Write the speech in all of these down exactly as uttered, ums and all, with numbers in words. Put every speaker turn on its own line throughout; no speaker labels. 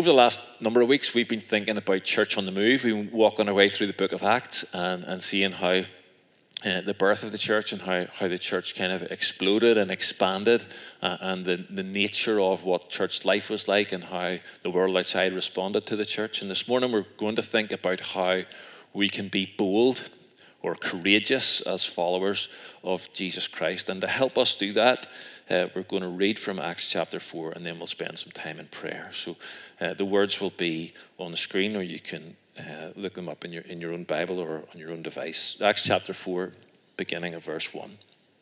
Over the last number of weeks, we've been thinking about church on the move. We've been walking our way through the book of Acts and, and seeing how uh, the birth of the church and how, how the church kind of exploded and expanded uh, and the, the nature of what church life was like and how the world outside responded to the church. And this morning, we're going to think about how we can be bold or courageous as followers of Jesus Christ. And to help us do that, Uh, we're going to read from Acts chapter four, and then we'll spend some time in prayer. So uh, the words will be on the screen, or you can uh, look them up in your in your own Bible or on your own device. Acts chapter four, beginning of verse one.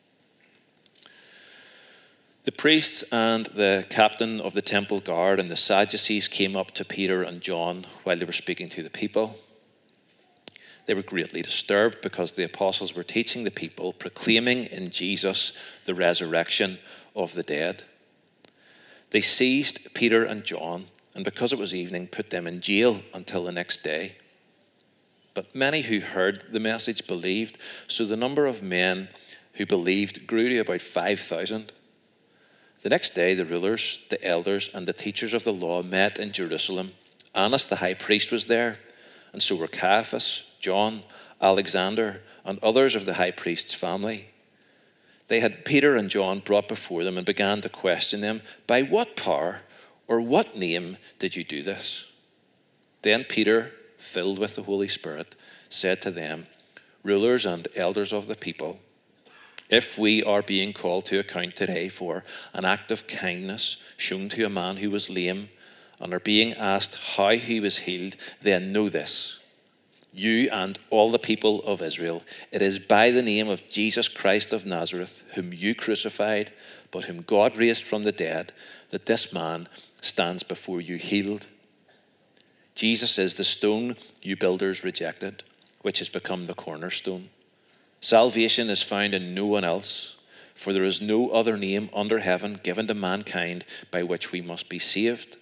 The priests and the captain of the temple guard and the Sadducees came up to Peter and John while they were speaking to the people. They were greatly disturbed because the apostles were teaching the people, proclaiming in Jesus the resurrection of the dead. They seized Peter and John, and because it was evening, put them in jail until the next day. But many who heard the message believed, so the number of men who believed grew to about five thousand. The next day, the rulers, the elders, and the teachers of the law met in Jerusalem. Annas the high priest was there, and so were Caiaphas, John, Alexander, and others of the high priest's family. They had Peter and John brought before them and began to question them, "By what power or what name did you do this?" Then Peter, filled with the Holy Spirit, said to them, "Rulers and elders of the people, if we are being called to account today for an act of kindness shown to a man who was lame and are being asked how he was healed, then know this, you and all the people of Israel, it is by the name of Jesus Christ of Nazareth, whom you crucified, but whom God raised from the dead, that this man stands before you healed. Jesus is the stone you builders rejected, which has become the cornerstone. Salvation is found in no one else, for there is no other name under heaven given to mankind by which we must be saved."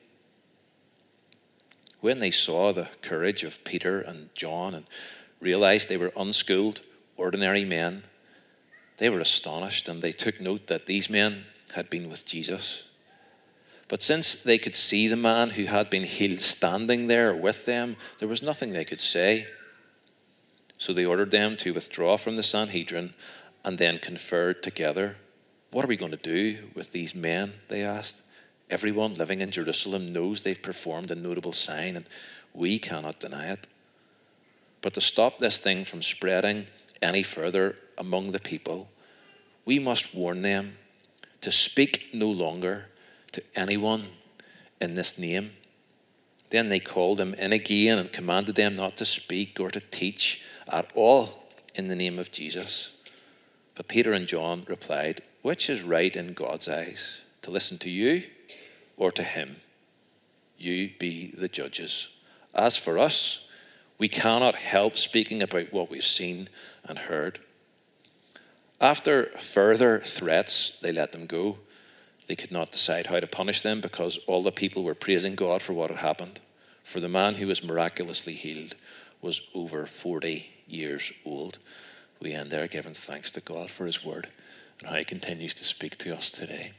When they saw the courage of Peter and John and realized they were unschooled, ordinary men, they were astonished, and they took note that these men had been with Jesus. But since they could see the man who had been healed standing there with them, there was nothing they could say. So they ordered them to withdraw from the Sanhedrin and then conferred together. "What are we going to do with these men?" they asked. "Everyone living in Jerusalem knows they've performed a notable sign, and we cannot deny it. But to stop this thing from spreading any further among the people, we must warn them to speak no longer to anyone in this name." Then they called them in again and commanded them not to speak or to teach at all in the name of Jesus. But Peter and John replied, "Which is right in God's eyes, to listen to you or to him? You be the judges. As for us, we cannot help speaking about what we've seen and heard." After further threats, they let them go. They could not decide how to punish them because all the people were praising God for what had happened. For the man who was miraculously healed was over forty years old. We end there giving thanks to God for his word and how he continues to speak to us today.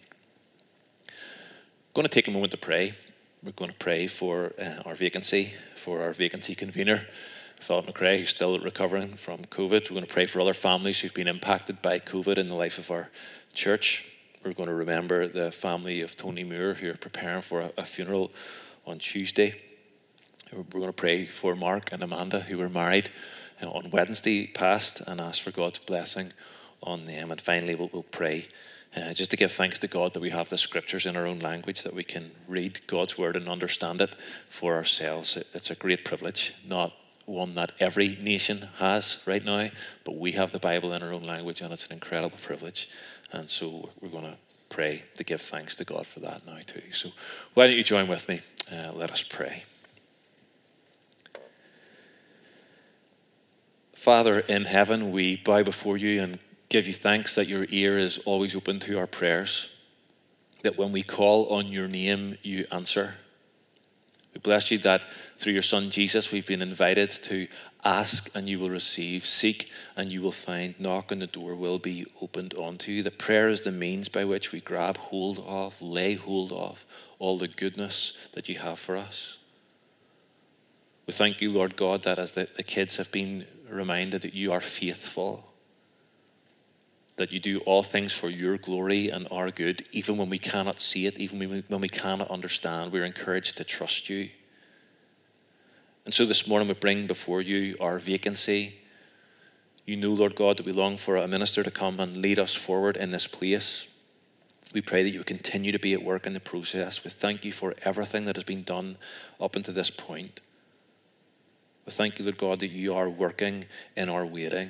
I'm going to take a moment to pray. We're going to pray for uh, our vacancy, for our vacancy convener, Philip McRae, who's still recovering from COVID. We're going to pray for other families who've been impacted by COVID in the life of our church. We're going to remember the family of Tony Moore, who are preparing for a, a funeral on Tuesday. We're going to pray for Mark and Amanda, who were married uh, on Wednesday past, and ask for God's blessing on them. And finally, we'll, we'll pray Uh, just to give thanks to God that we have the scriptures in our own language, that we can read God's word and understand it for ourselves. It, it's a great privilege, not one that every nation has right now, but we have the Bible in our own language, and it's an incredible privilege. And so we're going to pray to give thanks to God for that now too. So why don't you join with me? Uh, let us pray. Father in heaven, we bow before you and give you thanks that your ear is always open to our prayers, that when we call on your name, you answer. We bless you that through your Son Jesus, we've been invited to ask and you will receive, seek and you will find, knock and the door will be opened unto you. That prayer is the means by which we grab hold of, lay hold of all the goodness that you have for us. We thank you, Lord God, that as the, the kids have been reminded that you are faithful, that you do all things for your glory and our good, even when we cannot see it, even when we, when we cannot understand, we're encouraged to trust you. And so this morning we bring before you our vacancy. You know, Lord God, that we long for a minister to come and lead us forward in this place. We pray that you would continue to be at work in the process. We thank you for everything that has been done up until this point. We thank you, Lord God, that you are working in our waiting.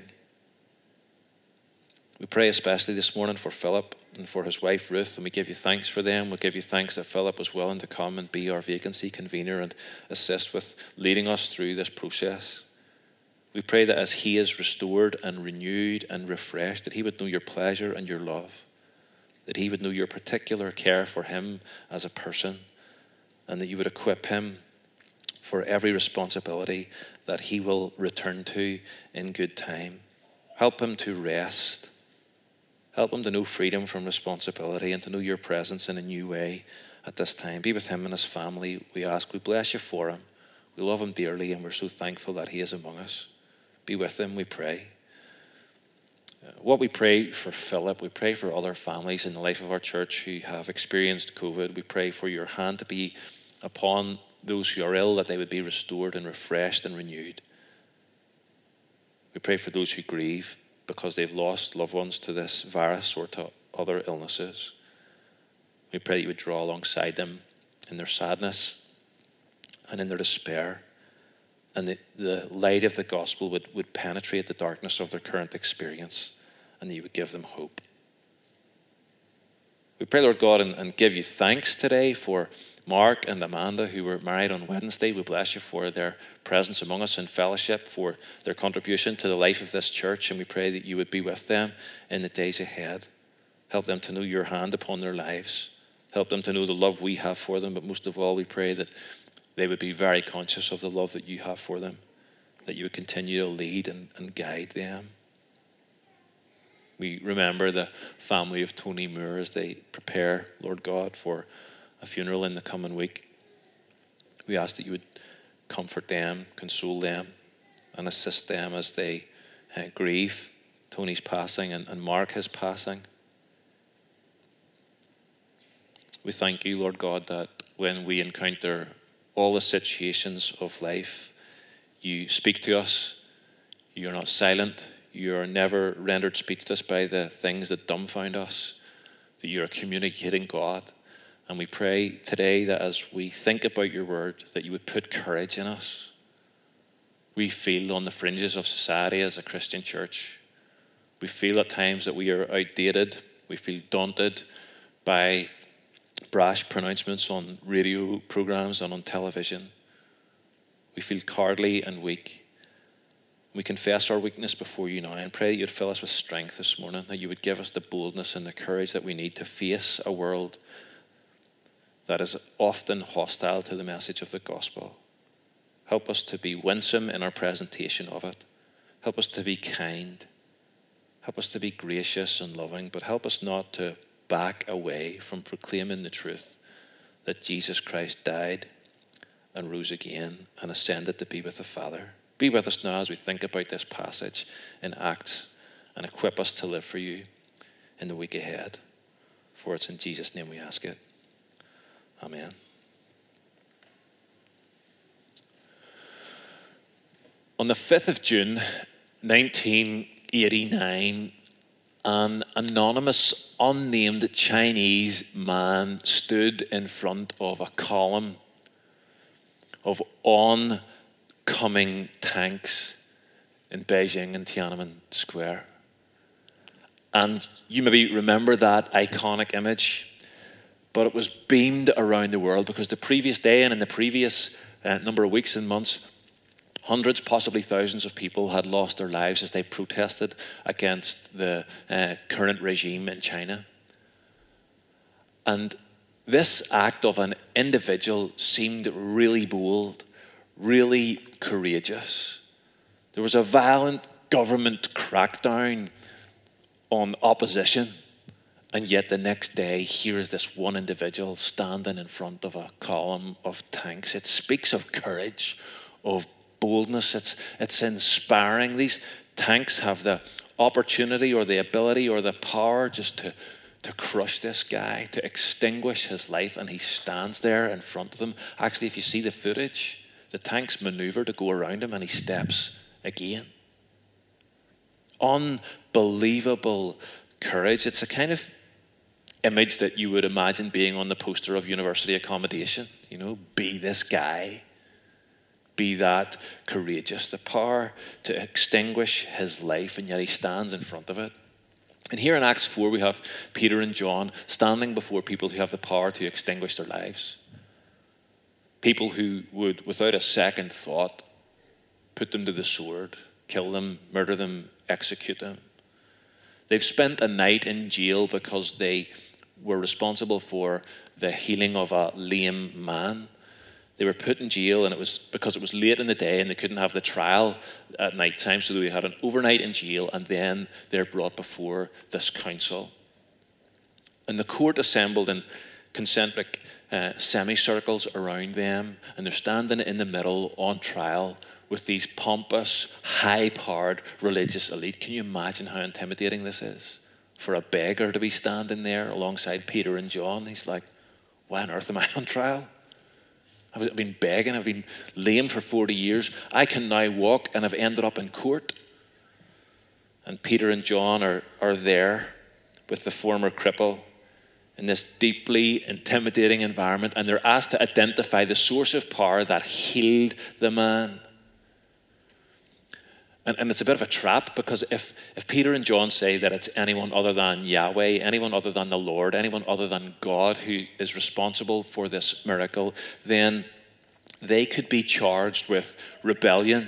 We pray especially this morning for Philip and for his wife Ruth, and we give you thanks for them. We give you thanks that Philip was willing to come and be our vacancy convener and assist with leading us through this process. We pray that as he is restored and renewed and refreshed, that he would know your pleasure and your love, that he would know your particular care for him as a person, and that you would equip him for every responsibility that he will return to in good time. Help him to rest. Help him to know freedom from responsibility and to know your presence in a new way at this time. Be with him and his family, we ask. We bless you for him. We love him dearly, and we're so thankful that he is among us. Be with him, we pray. Uh, what we pray for Philip, we pray for other families in the life of our church who have experienced COVID. We pray for your hand to be upon those who are ill, that they would be restored and refreshed and renewed. We pray for those who grieve because they've lost loved ones to this virus or to other illnesses. We pray that you would draw alongside them in their sadness and in their despair, and the, the light of the gospel would, would penetrate the darkness of their current experience, and that you would give them hope. We pray, Lord God, and, and give you thanks today for Mark and Amanda, who were married on Wednesday. We bless you for their presence among us in fellowship, for their contribution to the life of this church, and we pray that you would be with them in the days ahead. Help them to know your hand upon their lives. Help them to know the love we have for them, but most of all, we pray that they would be very conscious of the love that you have for them, that you would continue to lead and, and guide them. We remember the family of Tony Moore as they prepare, Lord God, for a funeral in the coming week. We ask that you would comfort them, console them, and assist them as they uh, grieve Tony's passing and, and Mark his passing. We thank you, Lord God, that when we encounter all the situations of life, you speak to us. You are not silent. You are never rendered speechless by the things that dumbfound us, that you are communicating God. And we pray today that as we think about your word, that you would put courage in us. We feel on the fringes of society as a Christian church. We feel at times that we are outdated. We feel daunted by brash pronouncements on radio programs and on television. We feel cowardly and weak. We confess our weakness before you now and pray that you'd fill us with strength this morning, that you would give us the boldness and the courage that we need to face a world that is often hostile to the message of the gospel. Help us to be winsome in our presentation of it. Help us to be kind. Help us to be gracious and loving, but help us not to back away from proclaiming the truth that Jesus Christ died and rose again and ascended to be with the Father. Be with us now as we think about this passage in Acts, and equip us to live for you in the week ahead. For it's in Jesus' name we ask it. Amen. On the fifth of June, nineteen eighty-nine, an anonymous, unnamed Chinese man stood in front of a column of oncoming tanks in Beijing and Tiananmen Square. And you maybe remember that iconic image, but it was beamed around the world because the previous day and in the previous uh, number of weeks and months, hundreds, possibly thousands of people had lost their lives as they protested against the uh, current regime in China. And this act of an individual seemed really bold, really courageous. There was a violent government crackdown on opposition, And yet the next day, here is this one individual standing in front of a column of tanks. It speaks of courage, of boldness. It's, it's inspiring. These tanks have the opportunity or the ability or the power just to, to crush this guy, to extinguish his life, and he stands there in front of them. Actually, if you see the footage, the tanks maneuver to go around him and he steps again. Unbelievable courage. It's a kind of image that you would imagine being on the poster of university accommodation. You know, be this guy. Be that courageous. The power to extinguish his life, and yet he stands in front of it. And here in Acts four, we have Peter and John standing before people who have the power to extinguish their lives. People who would, without a second thought, put them to the sword, kill them, murder them, execute them. They've spent a night in jail because they were responsible for the healing of a lame man. They were put in jail, and it was because it was late in the day and they couldn't have the trial at night time, so they had an overnight in jail, and then they're brought before this council. And the court assembled in concentric uh, semicircles around them, and they're standing in the middle on trial with these pompous, high-powered religious elite. Can you imagine how intimidating this is? For a beggar to be standing there alongside Peter and John. He's like, why on earth am I on trial? I've been begging, I've been lame for forty years. I can now walk, and I've ended up in court. And Peter and John are, are there with the former cripple in this deeply intimidating environment, and they're asked to identify the source of power that healed the man. And, and it's a bit of a trap, because if, if Peter and John say that it's anyone other than Yahweh, anyone other than the Lord, anyone other than God who is responsible for this miracle, then they could be charged with rebellion.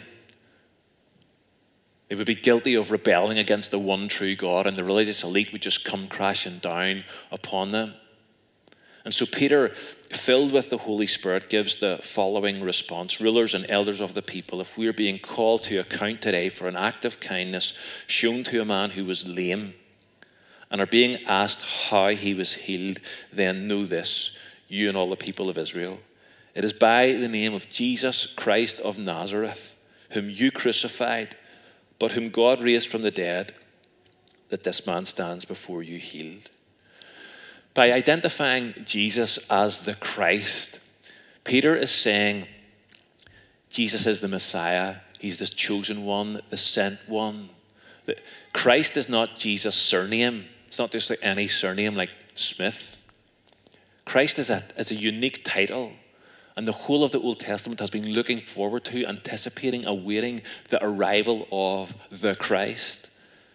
They would be guilty of rebelling against the one true God, and the religious elite would just come crashing down upon them. And so Peter, filled with the Holy Spirit, gives the following response. Rulers and elders of the people, if we are being called to account today for an act of kindness shown to a man who was lame, and are being asked how he was healed, then know this, you and all the people of Israel. It is by the name of Jesus Christ of Nazareth, whom you crucified, but whom God raised from the dead, that this man stands before you healed. By identifying Jesus as the Christ, Peter is saying Jesus is the Messiah. He's the chosen one, the sent one. Christ is not Jesus' surname. It's not just like any surname like Smith. Christ is a, is a unique title. And the whole of the Old Testament has been looking forward to, anticipating, awaiting the arrival of the Christ.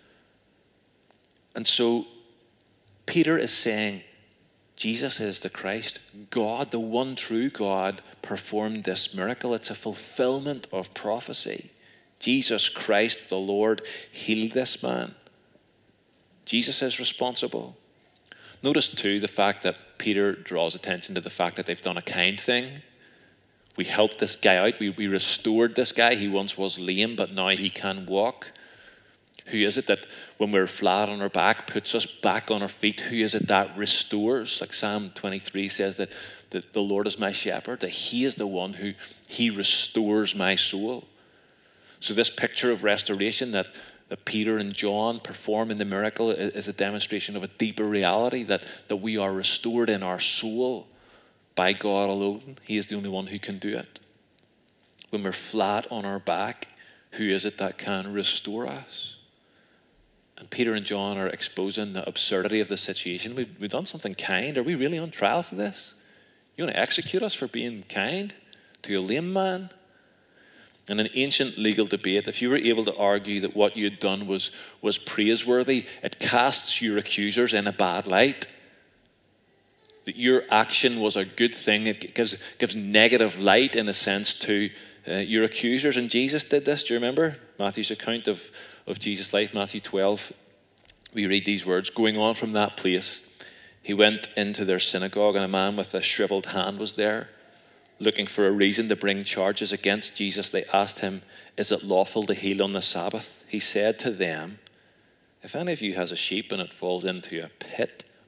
And so Peter is saying, Jesus is the Christ. God, the one true God, performed this miracle. It's a fulfillment of prophecy. Jesus Christ, the Lord, healed this man. Jesus is responsible. Notice too the fact that Peter draws attention to the fact that they've done a kind thing. We helped this guy out. We, we restored this guy. He once was lame, but now he can walk. Who is it that when we're flat on our back puts us back on our feet? Who is it that restores? Like Psalm twenty-three says that, that the Lord is my shepherd, that he is the one who, he restores my soul. So this picture of restoration that, that Peter and John perform in the miracle is a demonstration of a deeper reality, that, that we are restored in our soul by God alone. He is the only one who can do it. When we're flat on our back, who is it that can restore us? And Peter and John are exposing the absurdity of the situation. We've, we've done something kind. Are we really on trial for this? You want to execute us for being kind to a lame man? In an ancient legal debate, if you were able to argue that what you'd done was, was praiseworthy, it casts your accusers in a bad light. That your action was a good thing. It gives, gives negative light, in a sense, to uh, your accusers. And Jesus did this. Do you remember Matthew's account of of Jesus' life, Matthew twelve, we read these words, going on from that place, he went into their synagogue, and a man with a shriveled hand was there. Looking for a reason to bring charges against Jesus, they asked him, is it lawful to heal on the Sabbath? He said to them, if any of you has a sheep and it falls into a pit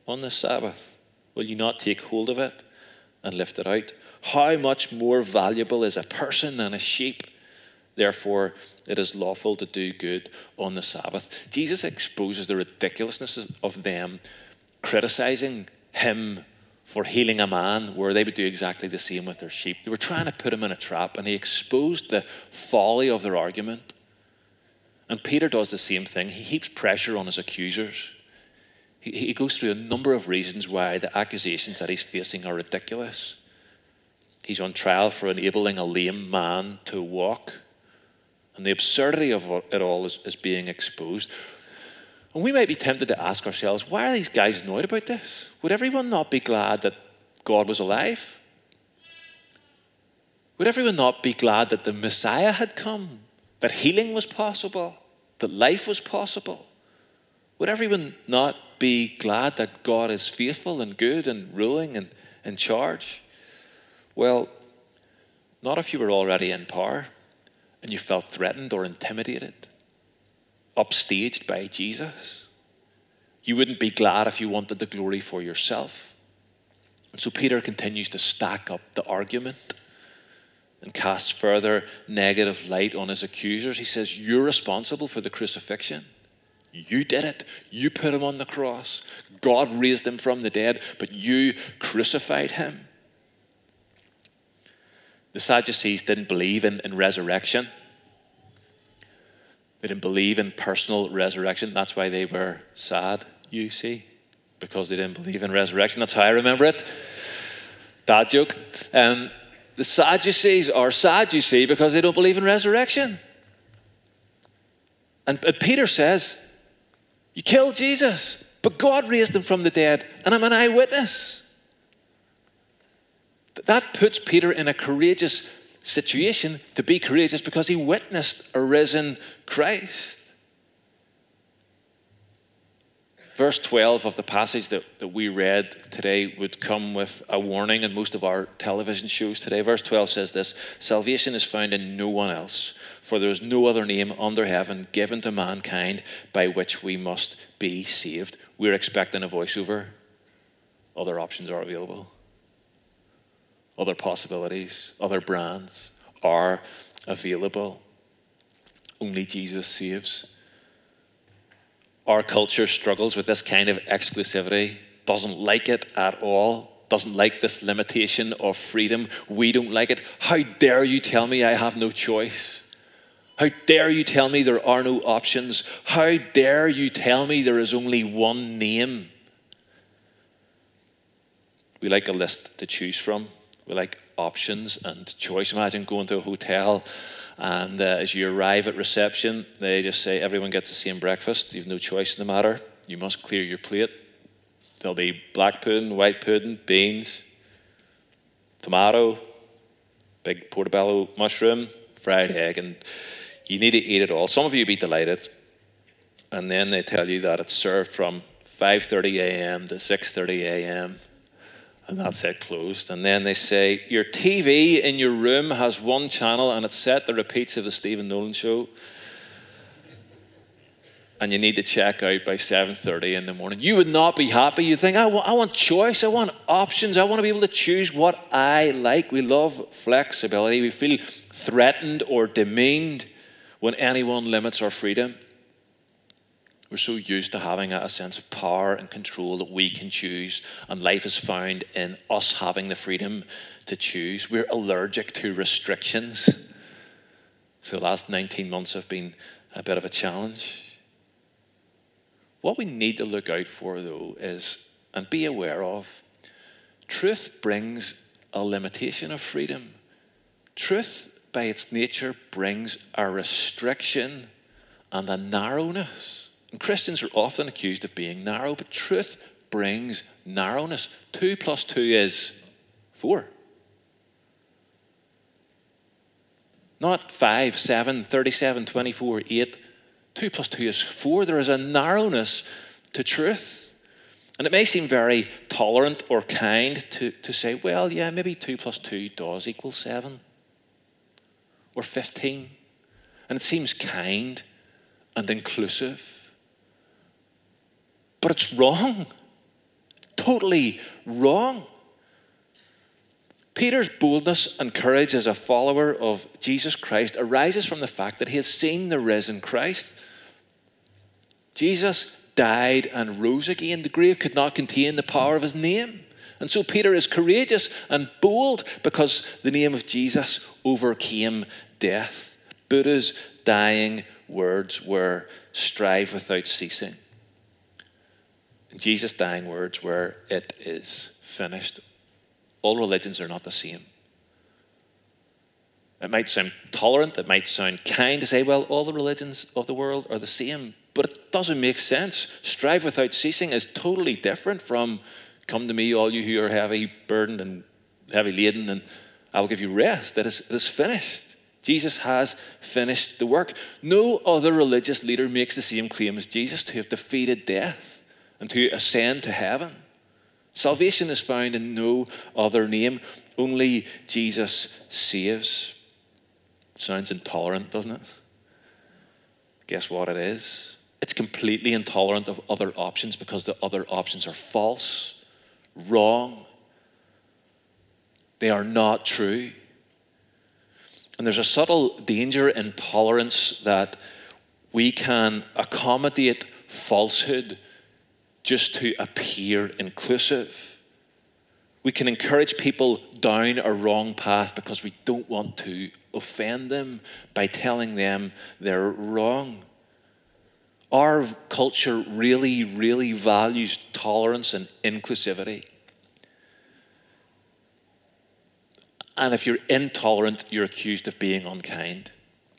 on the Sabbath? Will you not take hold of it and lift it out? How much more valuable is a person than a sheep? Therefore, it is lawful to do good on the Sabbath. Jesus exposes the ridiculousness of them criticizing him for healing a man where they would do exactly the same with their sheep. They were trying to put him in a trap, and he exposed the folly of their argument. And Peter does the same thing. He heaps pressure on his accusers. He, he goes through a number of reasons why the accusations that he's facing are ridiculous. He's on trial for enabling a lame man to walk. And the absurdity of it all is, is being exposed. And we might be tempted to ask ourselves, why are these guys annoyed about this? Would everyone not be glad that God was alive? Would everyone not be glad that the Messiah had come? That healing was possible? That life was possible? Would everyone not be glad that God is faithful and good and ruling and in charge? Well, not if you were already in power and you felt threatened or intimidated, upstaged by Jesus. You wouldn't be glad if you wanted the glory for yourself. And so Peter continues to stack up the argument and casts further negative light on his accusers. He says, you're responsible for the crucifixion. You did it. You put him on the cross. God raised him from the dead, but you crucified him. The Sadducees didn't believe in, in resurrection. They didn't believe in personal resurrection. That's why they were sad, you see, because they didn't believe in resurrection. That's how I remember it. Dad joke. Um, the Sadducees are sad, you see, because they don't believe in resurrection. And, and Peter says, you killed Jesus, but God raised him from the dead, and I'm an eyewitness. That puts Peter in a courageous situation to be courageous because he witnessed a risen Christ. Verse twelve of the passage that, that we read today would come with a warning in most of our television shows today. Verse twelve says this, salvation is found in no one else, for there is no other name under heaven given to mankind by which we must be saved. We're expecting a voiceover. Other options are available. Other possibilities, other brands are available. Only Jesus saves. Our culture struggles with this kind of exclusivity, doesn't like it at all, doesn't like this limitation of freedom. We don't like it. How dare you tell me I have no choice? How dare you tell me there are no options? How dare you tell me there is only one name? We like a list to choose from. We like options and choice. Imagine going to a hotel and uh, as you arrive at reception, they just say everyone gets the same breakfast. You have no choice in the matter. You must clear your plate. There'll be black pudding, white pudding, beans, tomato, big portobello mushroom, fried egg, and you need to eat it all. Some of you will be delighted. And then they tell you that it's served from five thirty a.m. to six thirty a.m. And that's it, closed. And then they say, your T V in your room has one channel and it's set to repeats of the Stephen Nolan show. And you need to check out by seven thirty in the morning. You would not be happy. You think, I want, I want choice. I want options. I want to be able to choose what I like. We love flexibility. We feel threatened or demeaned when anyone limits our freedom. We're so used to having a sense of power and control that we can choose, and life is found in us having the freedom to choose. We're allergic to restrictions. So the last nineteen months have been a bit of a challenge. What we need to look out for, though, is, and be aware of, truth brings a limitation of freedom. Truth, by its nature, brings a restriction and a narrowness. And Christians are often accused of being narrow, but truth brings narrowness. Two plus two is four. Not five, seven, thirty-seven, twenty-four, eight. Two plus two is four. There is a narrowness to truth. And it may seem very tolerant or kind to, to say, well, yeah, maybe two plus two does equal seven or fifteen. And it seems kind and inclusive. But it's wrong. totally wrong. Peter's boldness and courage as a follower of Jesus Christ arises from the fact that he has seen the risen Christ. Jesus died and rose again. The grave could not contain the power of his name. And so Peter is courageous and bold because the name of Jesus overcame death. Buddha's dying words were, "Strive without ceasing." And Jesus' dying words were, "It is finished." All religions are not the same. It might sound tolerant, it might sound kind to say, well, all the religions of the world are the same, but it doesn't make sense. Strive without ceasing is totally different from, "Come to me, all you who are heavy burdened and heavy laden, and I will give you rest." It is, it is finished. Jesus has finished the work. No other religious leader makes the same claim as Jesus, to have defeated death and to ascend to heaven. Salvation is found in no other name. Only Jesus saves. Sounds intolerant, doesn't it? Guess what it is? It's completely intolerant of other options because the other options are false, wrong. They are not true. And there's a subtle danger in tolerance that we can accommodate falsehood just to appear inclusive. We can encourage people down a wrong path because we don't want to offend them by telling them they're wrong. Our culture really, really values tolerance and inclusivity. And if you're intolerant, you're accused of being unkind.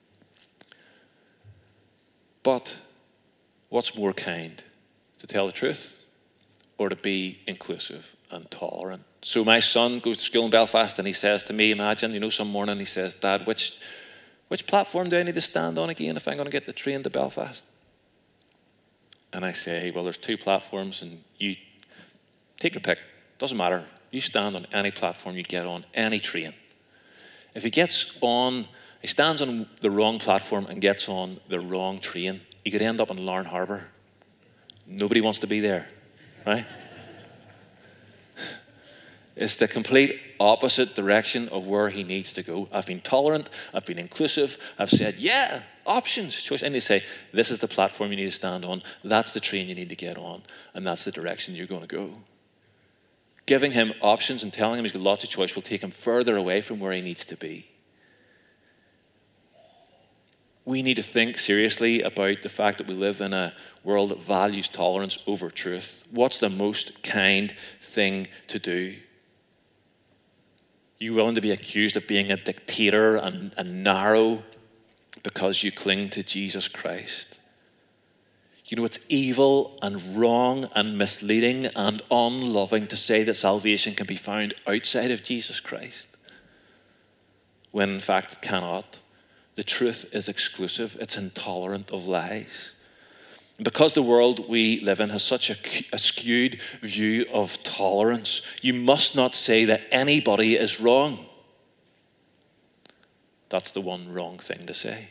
But what's more kind? To tell the truth, or to be inclusive and tolerant? So my son goes to school in Belfast and he says to me, imagine, you know, some morning he says, "Dad, which which platform do I need to stand on again if I'm going to get the train to Belfast?" And I say, "Well, there's two platforms and you take your pick. Doesn't matter. You stand on any platform you get on, any train." If he gets on, he stands on the wrong platform and gets on the wrong train, he could end up in Larne Harbour. Nobody wants to be there, right? It's the complete opposite direction of where he needs to go. I've been tolerant, I've been inclusive, I've said, yeah, options, choice. And they say, this is the platform you need to stand on, that's the train you need to get on, and that's the direction you're going to go. Giving him options and telling him he's got lots of choice will take him further away from where he needs to be. We need to think seriously about the fact that we live in a world that values tolerance over truth. What's the most kind thing to do? You willing to be accused of being a dictator and, and narrow because you cling to Jesus Christ? You know, it's evil and wrong and misleading and unloving to say that salvation can be found outside of Jesus Christ, when in fact it cannot. The truth is exclusive. It's intolerant of lies. And because the world we live in has such a, a skewed view of tolerance, you must not say that anybody is wrong. That's the one wrong thing to say.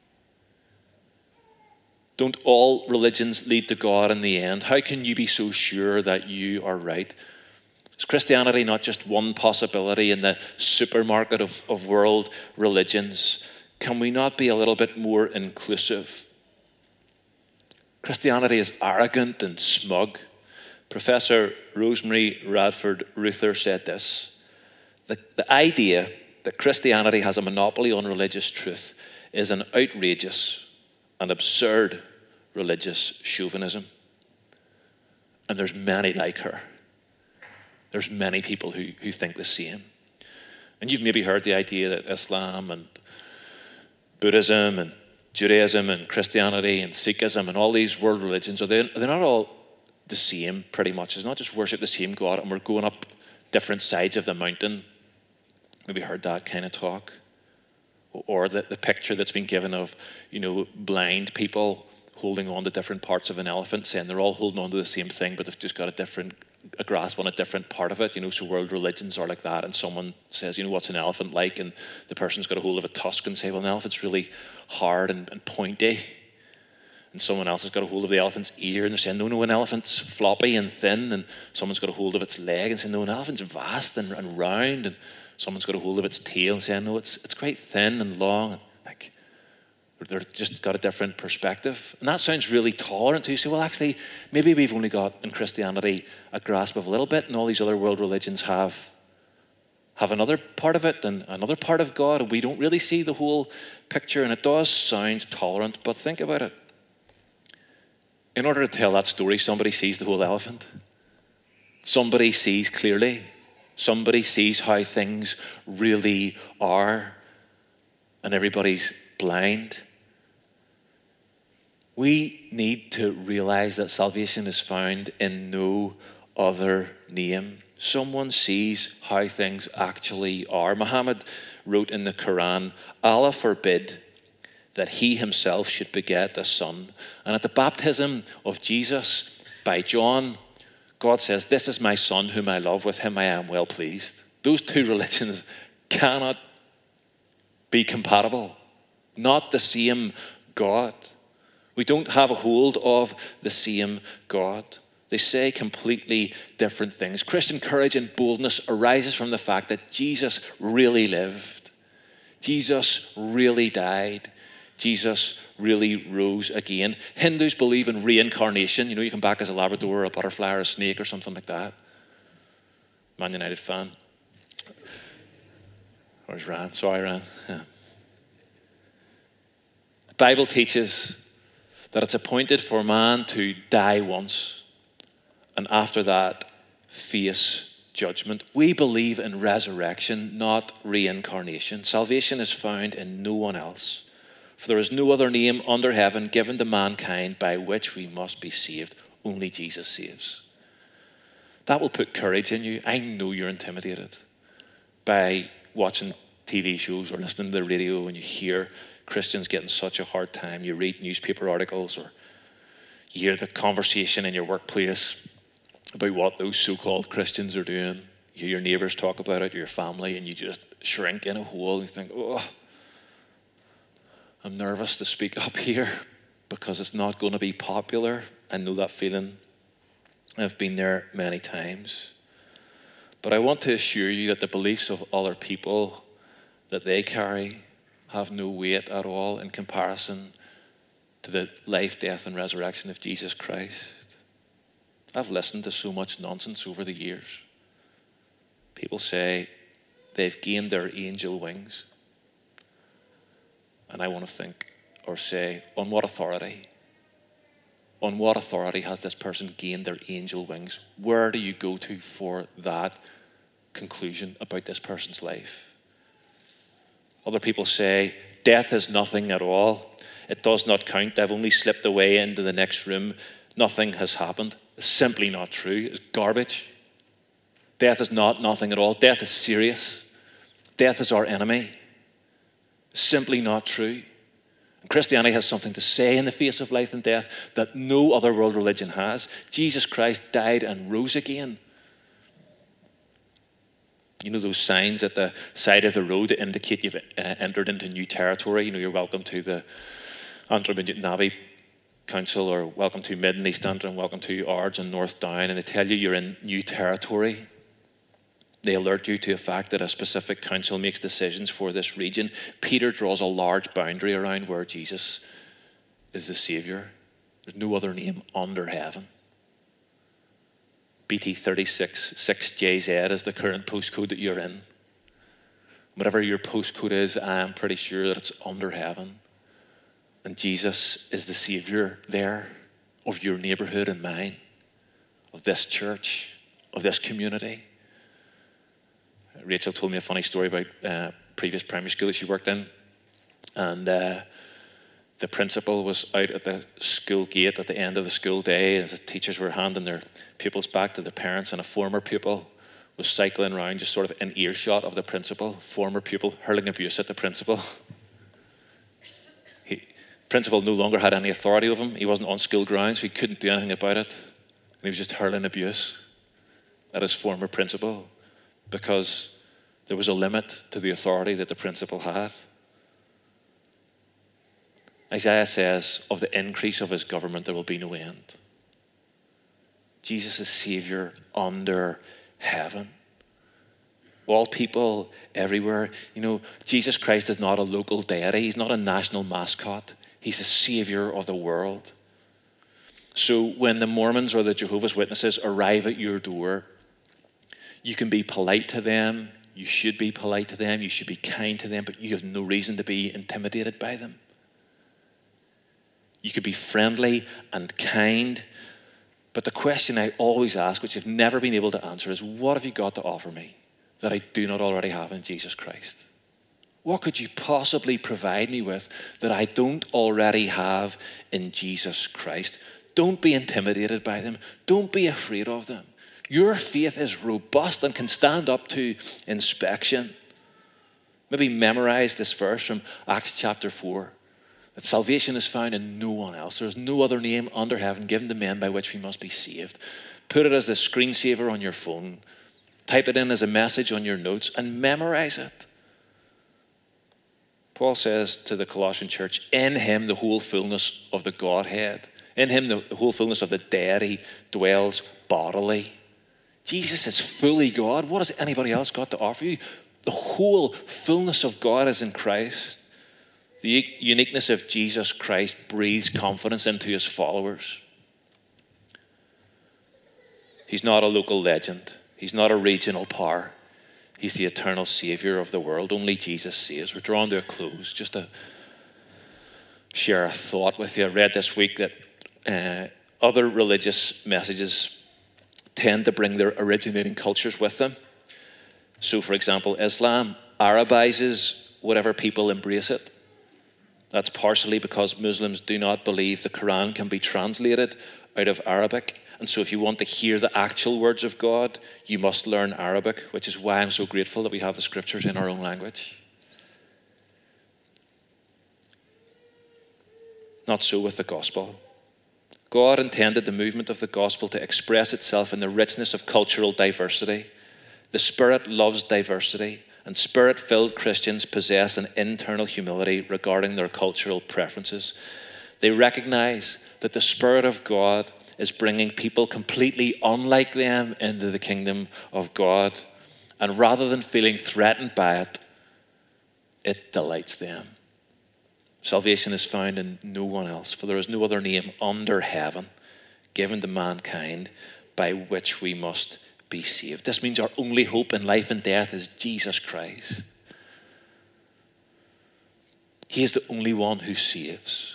Don't all religions lead to God in the end? How can you be so sure that you are right? Is Christianity not just one possibility in the supermarket of, of world religions? Can we not be a little bit more inclusive? Christianity is arrogant and smug. Professor Rosemary Radford Ruther said this: the, the idea that Christianity has a monopoly on religious truth is an outrageous and absurd religious chauvinism. And there's many like her. There's many people who, who think the same. And you've maybe heard the idea that Islam and Buddhism and Judaism and Christianity and Sikhism and all these world religions, are they, they're not all the same pretty much. It's not just worship the same God and we're going up different sides of the mountain. Maybe heard that kind of talk. Or the, the picture that's been given of, you know, blind people holding on to different parts of an elephant, saying they're all holding on to the same thing, but they've just got a different a grasp on a different part of it. You know, so world religions are like that. And someone says, you know, what's an elephant like? And the person's got a hold of a tusk and say, well, an elephant's really hard and, and pointy. And someone else has got a hold of the elephant's ear and they're saying, no, no, an elephant's floppy and thin. And someone's got a hold of its leg and saying, no, an elephant's vast and, and round. And someone's got a hold of its tail and saying, no, it's it's quite thin and long. And like, they're just got a different perspective. And that sounds really tolerant too. You say, well, actually, maybe we've only got in Christianity a grasp of a little bit, and all these other world religions have have another part of it and another part of God, and we don't really see the whole picture. And it does sound tolerant, but think about it. In order to tell that story, somebody sees the whole elephant. Somebody sees clearly. Somebody sees how things really are. And everybody's blind. We need to realize that salvation is found in no other name. Someone sees how things actually are. Muhammad wrote in the Quran, Allah forbid that he himself should beget a son. And at the baptism of Jesus by John, God says, this is my son whom I love, with him I am well pleased. Those two religions cannot be compatible. Not the same God. We don't have a hold of the same God. They say completely different things. Christian courage and boldness arises from the fact that Jesus really lived. Jesus really died. Jesus really rose again. Hindus believe in reincarnation. You know, you come back as a Labrador or a butterfly or a snake or something like that. Man United fan. Where's Ryan? Sorry, Ryan. Yeah. The Bible teaches that it's appointed for man to die once and after that face judgment. We believe in resurrection, not reincarnation. Salvation is found in no one else. For there is no other name under heaven given to mankind by which we must be saved. Only Jesus saves. That will put courage in you. I know you're intimidated by watching T V shows or listening to the radio and you hear Christians getting such a hard time. You read newspaper articles or you hear the conversation in your workplace about what those so-called Christians are doing. You hear your neighbours talk about it, your family, and you just shrink in a hole and you think, oh, I'm nervous to speak up here because it's not going to be popular. I know that feeling. I've been there many times. But I want to assure you that the beliefs of other people that they carry have no weight at all in comparison to the life, death, and resurrection of Jesus Christ. I've listened to so much nonsense over the years. People say they've gained their angel wings. And I want to think or say, on what authority? On what authority has this person gained their angel wings? Where do you go to for that conclusion about this person's life? Other people say, death is nothing at all. It does not count. I've only slipped away into the next room. Nothing has happened. It's simply not true. It's garbage. Death is not nothing at all. Death is serious. Death is our enemy. Simply not true. And Christianity has something to say in the face of life and death that no other world religion has. Jesus Christ died and rose again. You know those signs at the side of the road that indicate you've uh, entered into new territory? You know, you're welcome to the Antrim and Newtownabbey Council, or welcome to Mid and East Antrim, welcome to Ards and North Down, and they tell you you're in new territory. They alert you to the fact that a specific council makes decisions for this region. Peter draws a large boundary around where Jesus is the Saviour. There's no other name under heaven. B T thirty-six six J Z is the current postcode that you're in. Whatever your postcode is, I'm pretty sure that it's under heaven. And Jesus is the Saviour there of your neighbourhood and mine, of this church, of this community. Rachel told me a funny story about uh, previous primary school that she worked in. And uh, the principal was out at the school gate at the end of the school day as the teachers were handing their pupils back to the parents, and a former pupil was cycling around just sort of in earshot of the principal, former pupil hurling abuse at the principal. He, principal no longer had any authority over him. He wasn't on school grounds, so he couldn't do anything about it. And he was just hurling abuse at his former principal, because there was a limit to the authority that the principal had. Isaiah says, of the increase of his government there will be no end. Jesus is Savior under heaven. All people everywhere. You know, Jesus Christ is not a local deity. He's not a national mascot. He's the Savior of the world. So when the Mormons or the Jehovah's Witnesses arrive at your door, you can be polite to them. You should be polite to them. You should be kind to them, but you have no reason to be intimidated by them. You could be friendly and kind. But the question I always ask, which I've never been able to answer, is what have you got to offer me that I do not already have in Jesus Christ? What could you possibly provide me with that I don't already have in Jesus Christ? Don't be intimidated by them. Don't be afraid of them. Your faith is robust and can stand up to inspection. Maybe memorize this verse from Acts chapter four. That salvation is found in no one else. There is no other name under heaven given to men by which we must be saved. Put it as the screensaver on your phone. Type it in as a message on your notes and memorize it. Paul says to the Colossian church, in him the whole fullness of the Godhead, in him the whole fullness of the deity dwells bodily. Jesus is fully God. What has anybody else got to offer you? The whole fullness of God is in Christ. The uniqueness of Jesus Christ breathes confidence into his followers. He's not a local legend. He's not a regional power. He's the eternal Savior of the world. Only Jesus saves. We're drawn to a close. Just to share a thought with you. I read this week that uh, other religious messages tend to bring their originating cultures with them. So, for example, Islam Arabizes whatever people embrace it. That's partially because Muslims do not believe the Quran can be translated out of Arabic. And so if you want to hear the actual words of God, you must learn Arabic, which is why I'm so grateful that we have the scriptures in our own language. Not so with the gospel. God intended the movement of the gospel to express itself in the richness of cultural diversity. The Spirit loves diversity, and Spirit-filled Christians possess an internal humility regarding their cultural preferences. They recognize that the Spirit of God is bringing people completely unlike them into the kingdom of God. And rather than feeling threatened by it, it delights them. Salvation is found in no one else, for there is no other name under heaven given to mankind by which we must be saved. This means our only hope in life and death is Jesus Christ. He is the only one who saves.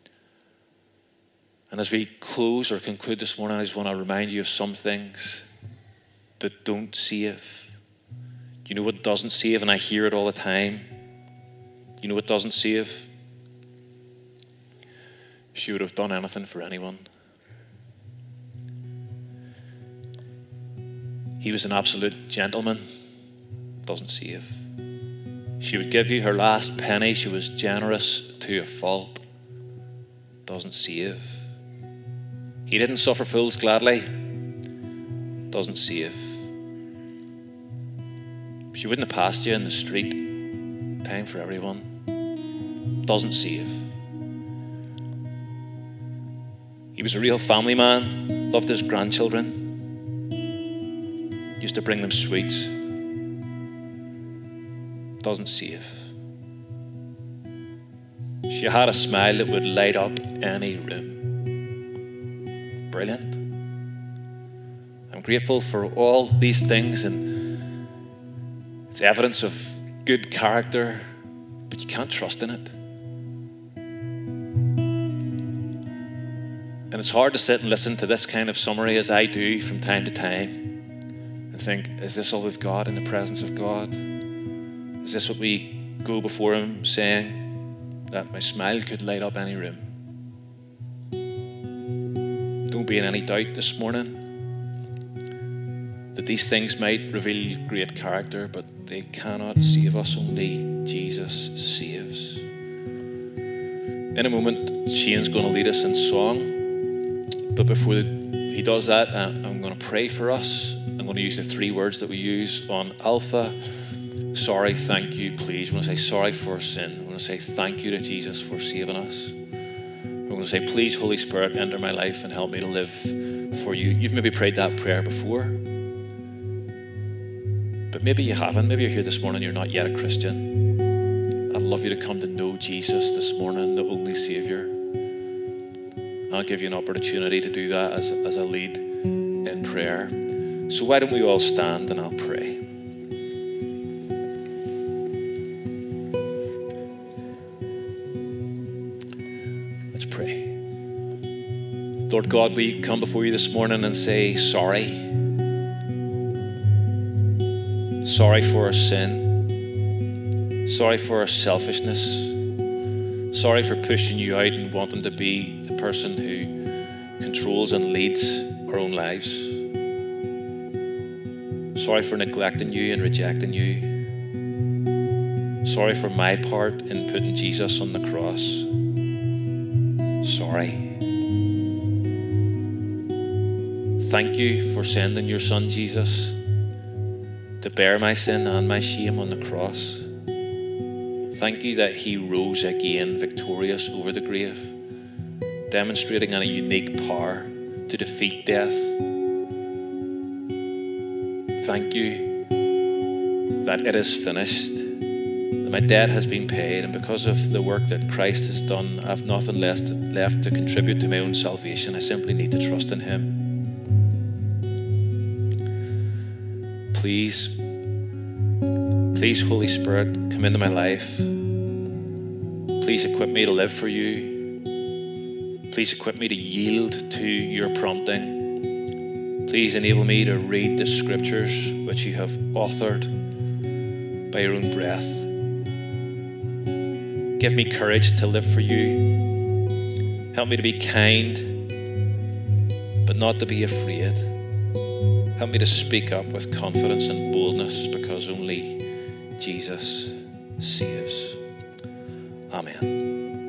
And as we close or conclude this morning, I just want to remind you of some things that don't save. You know what doesn't save? And I hear it all the time. You know what doesn't save? She would have done anything for anyone. He was an absolute gentleman. Doesn't save. She would give you her last penny. She was generous to a fault. Doesn't save. He didn't suffer fools gladly. Doesn't save. She wouldn't have passed you in the street. Time for everyone. Doesn't save. He was a real family man. Loved his grandchildren. Used to bring them sweets. Doesn't save. She had a smile that would light up any room. Brilliant. I'm grateful for all these things, and it's evidence of good character, but you can't trust in it. And it's hard to sit and listen to this kind of summary as I do from time to time. Think, is this all we've got in the presence of God? Is this what we go before him saying, that my smile could light up any room? Don't be in any doubt this morning that these things might reveal great character, but they cannot save us. Only Jesus saves. In a moment, Shane's going to lead us in song, but before he does that, I'm going to pray for us. I'm going to use the three words that we use on Alpha. sorry, thank you, please. We're going to say sorry for sin. We're going to say thank you to Jesus for saving us. We're going to say, please, Holy Spirit, enter my life and help me to live for you. You've maybe prayed that prayer before, but maybe you haven't. Maybe you're here this morning, you're not yet a Christian. I'd love you to come to know Jesus this morning, the only Saviour. I'll give you an opportunity to do that as, as a lead in prayer. So why don't we all stand and I'll pray. Let's pray. Lord God, we come before you this morning and say sorry. Sorry for our sin. Sorry for our selfishness. Sorry for pushing you out and wanting to be the person who controls and leads our own lives. Sorry for neglecting you and rejecting you. Sorry for my part in putting Jesus on the cross. Sorry. Thank you for sending your Son Jesus to bear my sin and my shame on the cross. Thank you that he rose again victorious over the grave, demonstrating a unique power to defeat death. Thank you that it is finished, that my debt has been paid, and because of the work that Christ has done, I have nothing left, left to contribute to my own salvation. I simply need to trust in him. Please, please, Holy Spirit, come into my life. Please equip me to live for you. Please equip me to yield to your prompting. Please enable me to read the scriptures which you have authored by your own breath. Give me courage to live for you. Help me to be kind, but not to be afraid. Help me to speak up with confidence and boldness, because only Jesus saves. Amen.